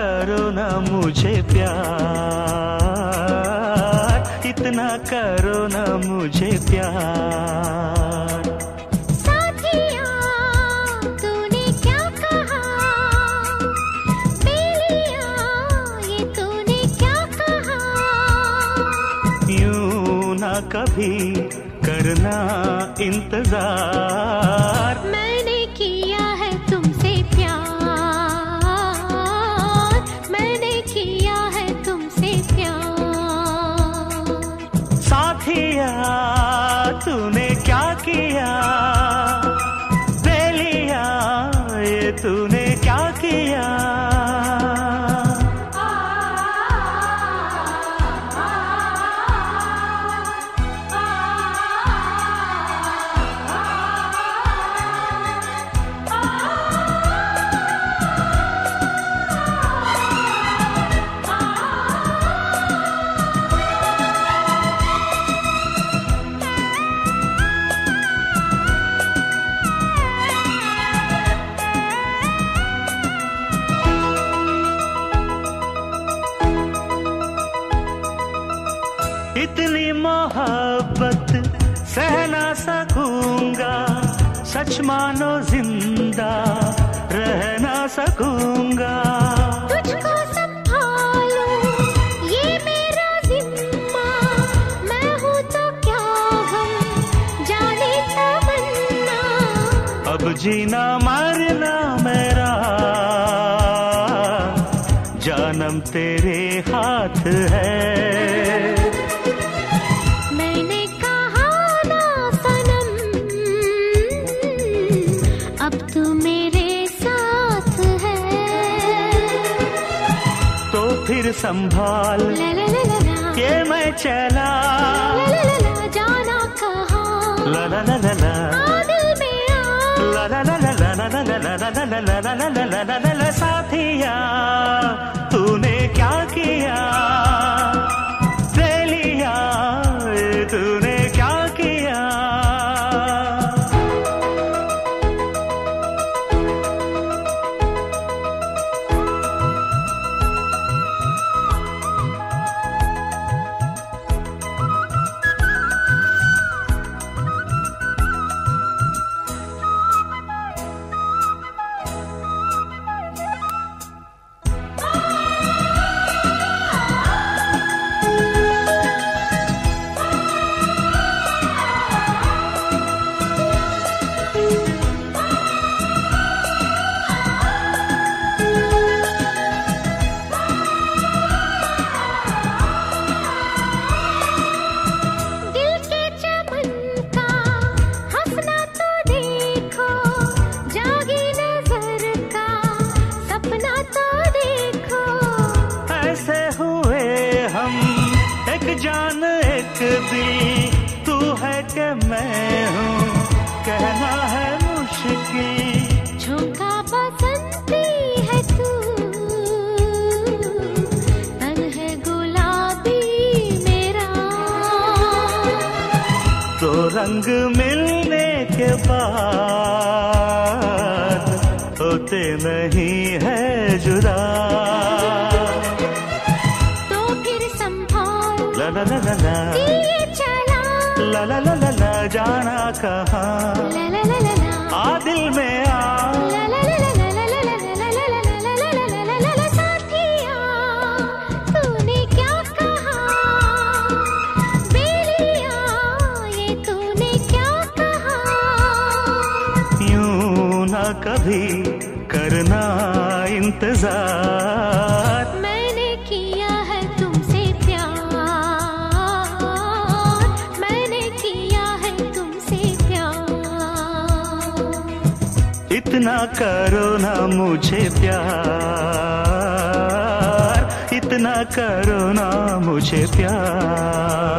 करो ना मुझे प्यार, इतना करो ना मुझे प्यार। साथिया तूने क्या कहा, बेलिया ये तूने क्या कहा। यूं ना कभी करना इंतजार, मैंने किया है तुमसे प्यार, मैंने किया है तुमसे प्यार। साथिया तूने क्या किया, ले लिया ये तूने क्या किया। इतनी मोहब्बत सह ना सकूंगा, सच मानो जिंदा रह ना सकूंगा। तुझको संभालो ये मेरा जिम्मा, मैं हूँ तो क्या हम जाने तमन्ना। अब जीना मरना मेरा जानम तेरे हाथ है। मैंने कहा ना सनम, अब तू मेरे साथ है। तो फिर संभाल ला ला ला ला ला, के मैं चला, ला ला ला ला, जाना कहाँ। ला ला ला ला ला, आ दिल में आ, ला ला ला ला ला ला ला ला ला ला ला ला ला ला ला ला ला। साथिया तूने क्या किया, ले लिया तूने क्या किया। जान एक दिल, तू है कि मैं हूँ कहना है मुश्किल। झोंका बसंती है तू, तन है गुलाबी मेरा। तो रंग मिलने के बाद होते नहीं है जुदा। ला ला ला ला ला, चला ला ला ला ला ला, जाना कहाँ। ला ला ला ला ला, आ दिल में आ, ला ला ला ला ला ला ला ला ला ला ला ला ला ला ला। साथिया तूने क्या कहा, बेलिया ये तूने क्या कहा। यूं ना कभी करना इंतजार, मैंने किया है तुमसे प्यार, मैंने किया है तुमसे प्यार। इतना करो ना मुझे प्यार, इतना करो ना मुझे प्यार।